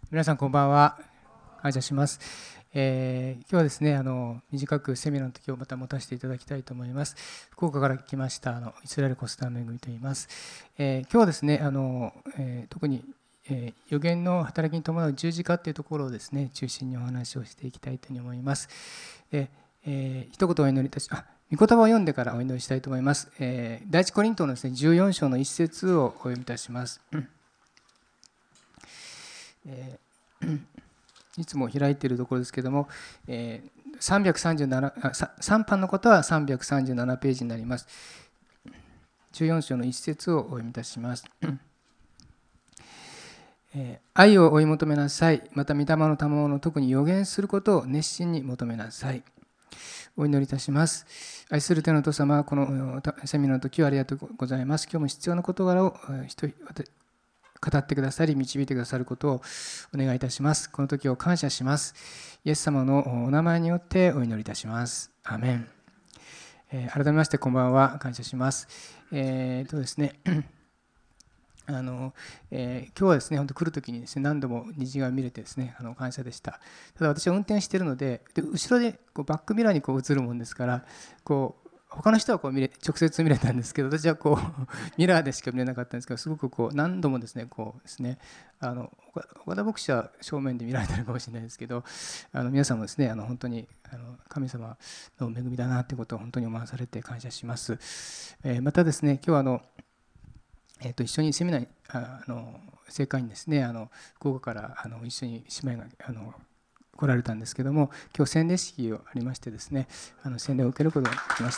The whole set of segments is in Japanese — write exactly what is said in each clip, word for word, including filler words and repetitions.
皆さんこんばんは。感謝します。えー今日はですね、あの短くセミナーの時をまた持たせていただきたいと思います。福岡から来ましたあのイスラエルコスターめぐみと言います。えー今日はですね、あの、えー特に、えー予言の働きに伴う十字架というところをですね、中心にお話をしていきたいというふうに思います。で、えー一言お祈りいたし、あ、御言葉を読んでからお祈りしたいと思います。えー第一コリントのですね、じゅうよん章の一節をお読みいたします。えーいつも開いているところですけれども、えー、さんびゃくさんじゅうななあさん版のことはさんびゃくさんじゅうななページになります。じゅうよん章の一節をお読みいたします。えー愛を追い求めなさい。また御霊の賜物、特に予言することを熱心に求めなさい。お祈りいたします。愛する天のお父様、このセミナーの時はありがとうございます。今日も必要な事柄を一人語ってくださり、導いてくださることをお願いいたします。この時を感謝します。イエス様のお名前によってお祈りいたします。アーメン。えー改めましてこんばんは。感謝します。えー、っとですねあのえー今日はですね、本当来るときにですね、何度も虹が見れてですね、あの感謝でした。ただ私は運転しているので、で後ろでこうバックミラーにこう映るもんですから、こう他の人はこう見れ直接見れたんですけど、私はこうミラーでしか見れなかったんですけど、すごくこう何度もですね、こうですね、あの岡田牧師は正面で見られてるかもしれないですけど、あの皆さんもですね、あの本当にあの神様の恵みだなということを本当に思わされて感謝します。えーまたですね、今日はあのえー、と一緒にセミナーにああの正会にですね、あの福岡からあの一緒に姉妹があの来られたんですけども、今日洗礼式がありましてですね、あの洗礼を受けることができました。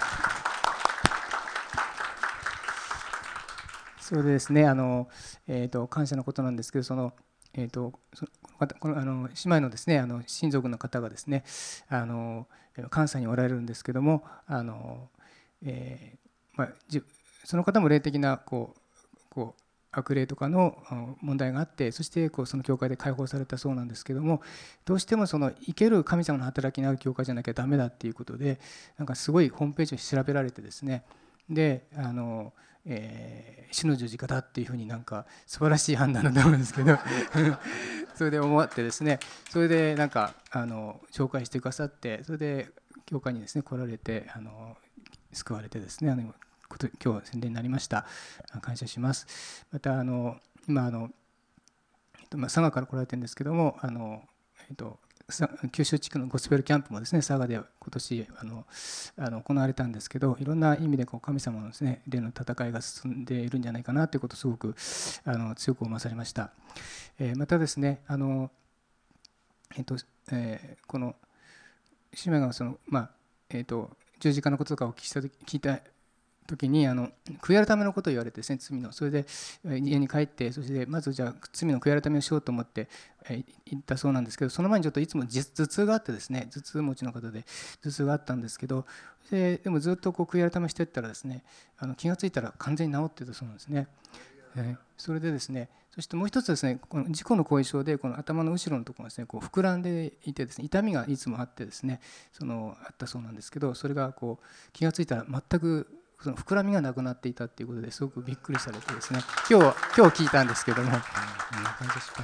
それでですね、あの、えー、と感謝のことなんですけど、その、えー、とそのこの方このあの姉妹のですね、あの親族の方がですね、あの関西におられるんですけども、あの、えーまあ、じその方も霊的なこうこう悪霊とかの問題があって、そしてこうその教会で解放されたそうなんですけども、どうしてもその生ける神様の働きのある教会じゃなきゃダメだっていうことで、なんかすごいホームページを調べられてですね、であの、えー、死の十字架だっていうふうになんか素晴らしい判断だと思うんですけどそれで思ってですね、それでなんかあの紹介してくださって、それで教会にですね来られて、あの救われてですね、あの今日宣伝になりました。感謝します。またあの今あの、えっとまあ、佐賀から来られてるんですけども、あの、えっと、九州地区のゴスペルキャンプもですね、佐賀で今年あのあの行われたんですけど、いろんな意味でこう神様のですね、霊の戦いが進んでいるんじゃないかなということをすごくあの強く思わされました。えー、またですね、あの、えっとえー、この姉妹がその、まあえっと、十字架のこととかを聞いた聞いた時にあの悔い改めのことを言われてですね、罪の。それで家に帰って、そしてまずじゃあ罪の悔い改めをしようと思って行ったそうなんですけど、その前にちょっといつも頭痛があってですね、頭痛持ちの方で頭痛があったんですけど、ででもずっとこう悔い改めしていったらですね、あの気がついたら完全に治ってたそうなんですね。それでですね、そしてもう一つですね、この事故の後遺症でこの頭の後ろのところがですね、こう膨らんでいてですね、痛みがいつもあってですね、そのあったそうなんですけど、それがこう気がついたら全くその膨らみがなくなっていたということですごくびっくりされてですね、今日今日聞いたんですけども、感謝します。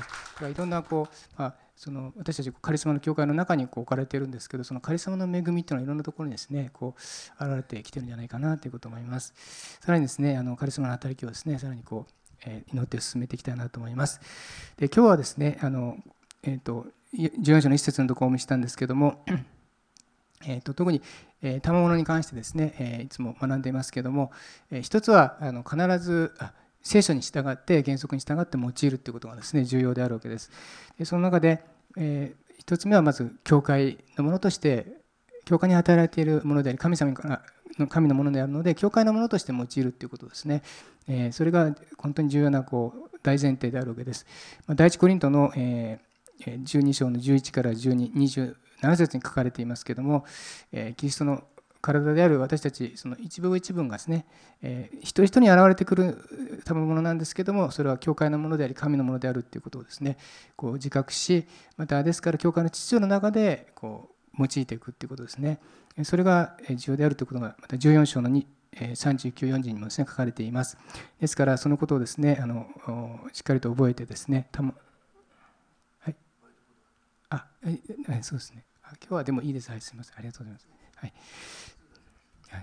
いろんなこう、まあ、その私たちカリスマの教会の中にこう置かれているんですけど、そのカリスマの恵みっていうのはいろんなところにですね、こう現れてきてるんじゃないかなということを思います。さらにですね、あのカリスマの働きをですね、さらにこう祈って進めていきたいなと思います。で今日はですね、あの、えー、とじゅうよん章の一節のところをお見せしたんですけども、えー、と特に賜物に関してですね、えー、いつも学んでいますけども、えー、一つはあの必ずあ聖書に従って原則に従って用いるということがですね重要であるわけです。でその中で、えー、一つ目はまず教会のものとして教会に与えられているものであり神様からの神のものであるので教会のものとして用いるということですね。えー、それが本当に重要なこう大前提であるわけです。第一コリントの、えー、じゅうに章のじゅういちからじゅうに、にじゅうなな節に書かれていますけれども、えー、キリストの体である私たちその一部一部がですね、えー、一人一人に現れてくる賜物なんですけども、それは教会のものであり神のものであるということをですねこう自覚し、またですから教会の秩序の中でこう用いていくということですね。それが重要であるということがまたじゅうよん章のさんじゅうきゅう、よんじゅうにもですね書かれています。ですからそのことをですねあのしっかりと覚えてですね、たもあ、えそうですね。今日はでもいいです。はい、すみません。ありがとうございます。はい。はい、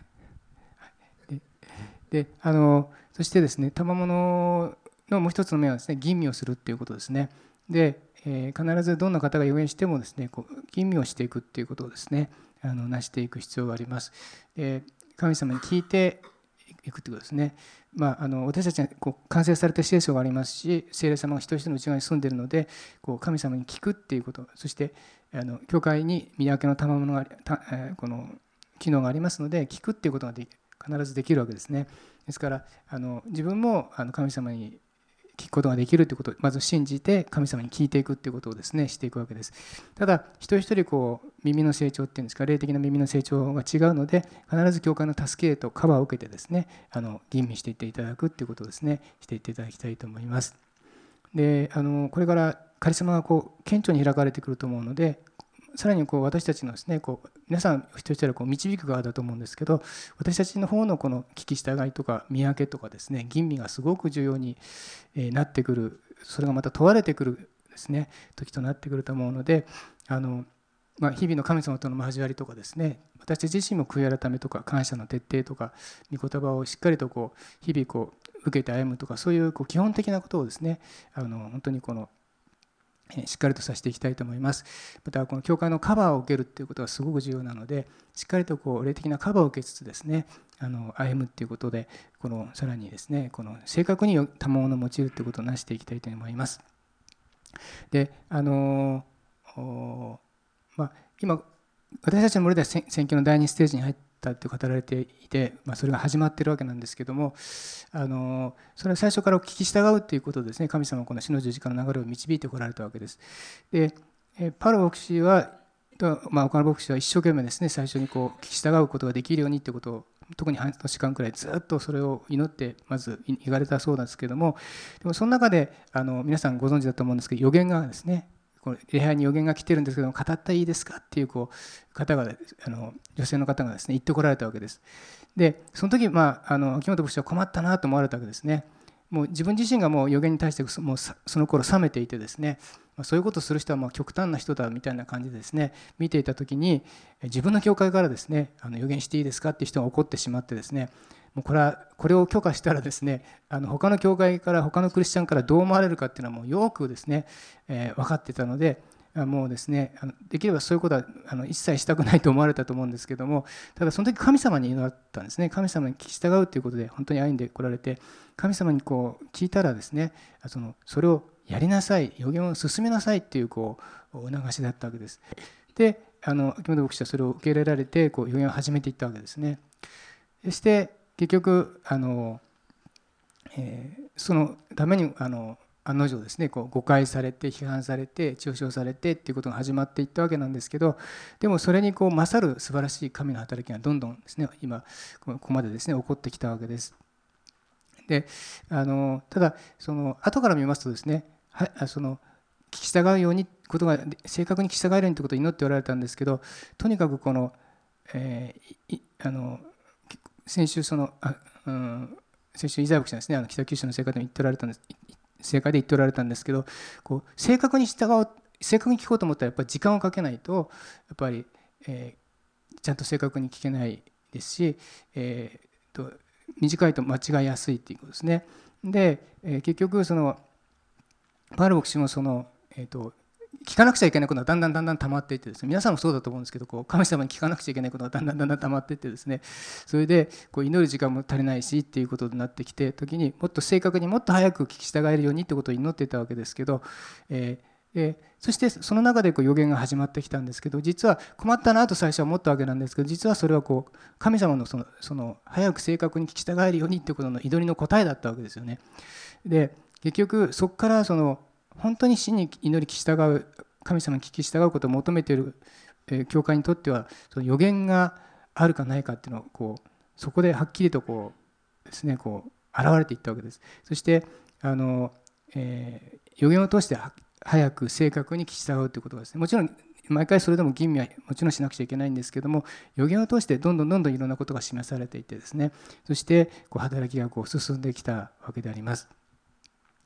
で、であのそしてですね、賜物のもう一つの面はですね、吟味をするっていうことですね。で、えー、必ずどんな方が予言してもですね、こう吟味をしていくっていうことをですね、あの成していく必要があります。で、神様に聞いていくということですね。まあ、あの私たちはこう完成された聖書がありますし、聖霊様が一人一人の内側に住んでいるので、こう神様に聞くっていうこと、そしてあの教会に御分けの賜物があり、たこの機能がありますので、聞くっていうことがで必ずできるわけですね。ですからあの自分もあの神様に聞くことができるということをまず信じて神様に聞いていくということをですねしていくわけです。ただ一人一人こう耳の成長っていうんですか、霊的な耳の成長が違うので、必ず教会の助けとカバーを受けてですね、あの吟味していっていただくということをですねしていっていただきたいと思います。で、あのこれからカリスマがこう顕著に開かれてくると思うので、さらにこう私たちのですね、こう皆さん一人一人はこう導く側だと思うんですけど、私たちの方のこの聞き従いとか見分けとかですね、吟味がすごく重要になってくる、それがまた問われてくるですね時となってくると思うので、あの、まあ、日々の神様との交わりとかですね、私たち自身も悔い改めとか感謝の徹底とか御言葉をしっかりとこう日々こう受けて歩むとか、そういうこう基本的なことをですね、あの本当にこのしっかりとさせていきたいと思います。またこの教会のカバーを受けるということがすごく重要なので、しっかりとこう霊的なカバーを受けつつですね、あの歩むということで、このさらにですね、この正確に賜物を用いるということをなしていきたいと思います。で、あのまあ、今私たちの村では選挙のだいにステージに入ったと語られていて、まあ、それが始まっているわけなんですけども、あのそれは最初からお聞き従うということでですね、神様はこの死の十字架の流れを導いてこられたわけです。で、パウロ牧師は、まあ、岡野牧師は一生懸命ですね、最初にこう聞き従うことができるようにということを、特に半年間くらいずっとそれを祈ってまず言われたそうなんですけども、でもその中であの皆さんご存知だと思うんですけど、予言がですね、この礼拝に予言が来てるんですけども、語っていいですかっていうこう方が、あの女性の方がですね言ってこられたわけです。で、その時、まあ、あの秋元牧師は困ったなと思われたわけですね。もう自分自身がもう予言に対してもうその頃冷めていてですね、そういうことをする人はまあ極端な人だみたいな感じでですね見ていた時に、自分の教会からですね、あの予言していいですかっていう人が怒ってしまってですね、もうこれはこれを許可したらですね、あの他の教会から他のクリスチャンからどう思われるかっていうのはもうよくですね、えー、分かってたので、もうですね、あのできればそういうことはあの一切したくないと思われたと思うんですけども、ただその時神様に祈ったんですね。神様に聞き従うということで本当に歩んでこられて、神様にこう聞いたらですね、そのそれをやりなさい、予言を進めなさいっていうこうお促しだったわけです。で、あの秋元牧師はそれを受け入れられてこう予言を始めていったわけですね。そして結局あの、えー、そのためにあの案の定ですね、こう誤解されて批判されて嘲笑されてっていうことが始まっていったわけなんですけど、でもそれにこう勝る素晴らしい神の働きがどんどんですね今ここまでですね起こってきたわけです。で、あのただその後から見ますとですね、はその聞き従うようにことが正確に聞き従えるようにということを祈っておられたんですけど、とにかくこの、えー、あの先週そのあ、うん、先週伊沢牧師ですね、あの北九州の聖会で言っておられたんです聖会で言っておられたんですけど、こう正確に従う正確に聞こうと思ったらやっぱり時間をかけないとやっぱり、えー、ちゃんと正確に聞けないですし、えー、と短いと間違いやすいっていうことですね。で、えー、結局そのパウロ牧師もその、えー、と聞かなくちゃいけないことがだんだんだんだん溜まっていってですね、皆さんもそうだと思うんですけど、こう神様に聞かなくちゃいけないことがだんだんだんだん溜まっていってですね、それでこう祈る時間も足りないしっていうことになってきて、時にもっと正確にもっと早く聞き従えるようにってことを祈っていたわけですけど、えーでそしてその中でこう予言が始まってきたんですけど、実は困ったなと最初は思ったわけなんですけど、実はそれはこう神様のそのその早く正確に聞き従えるようにっていうことの祈りの答えだったわけですよね。で結局そこからその本当に真に祈り聞き従う、神様に聞き従うことを求めている教会にとっては、その予言があるかないかっていうのをこうそこではっきりとこうですね、こう現れていったわけです。そしてあの、えー、予言を通して早く正確に聞き従うということがですね、もちろん毎回それでも吟味はもちろんしなくちゃいけないんですけども、予言を通してどんどんどんどんいろんなことが示されていてですね、そしてこう働きがこう進んできたわけであります。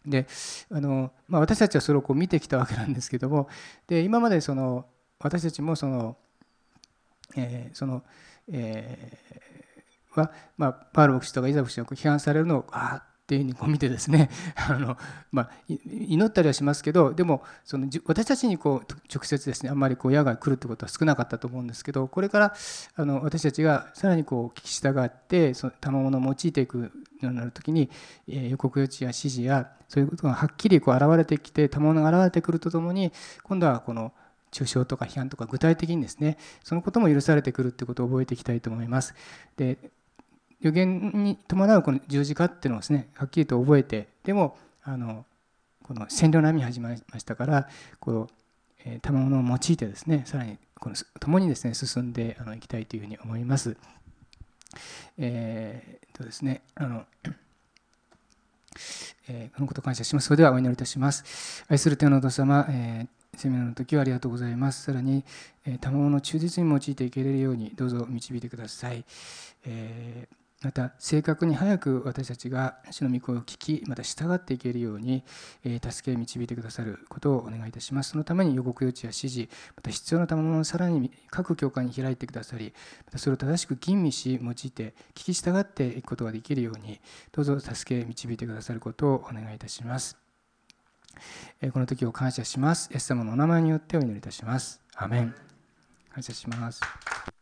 であの、まあ、私たちはそれをこう見てきたわけなんですけども、で今までその私たちもその、えーそのえーは、まあ、パウロ牧師とかイザ牧師がこう批判されるのをああっていうふうにこう見てですねあの、まあ、祈ったりはしますけど、でもその私たちにこう直接ですねあんまりこう矢が来るってことは少なかったと思うんですけど、これからあの私たちがさらにこう聞き従ってその賜物を用いていくようになるときに、えー、予告予知や指示やそういうことがはっきりこう現れてきて、賜物が現れてくるとともに、今度はこの中傷とか批判とか具体的にですねそのことも許されてくるということを覚えていきたいと思います。で予言に伴うこの十字架っていうのをですねはっきりと覚えて、でもあのこの占領の波始まりましたから、この賜物を用いてですねさらにこの共にですね進んでいきたいというふうに思います。えー、っとですねあのえー、このことを感謝します。それではお祈りいたします。愛する天のお父様、えー、セミナーの時はありがとうございます。さらに、えー、賜物を忠実に用いていけれるようにどうぞ導いてください。えーまた正確に早く私たちが主の御声を聞き、また従っていけるように助け導いてくださることをお願いいたします。そのために予告予知や指示、また必要な賜物をさらに各教会に開いてくださり、またそれを正しく吟味し用いて聞き従っていくことができるようにどうぞ助け導いてくださることをお願いいたします。この時を感謝します。イエス様のお名前によってお祈りいたします。アーメン。感謝します。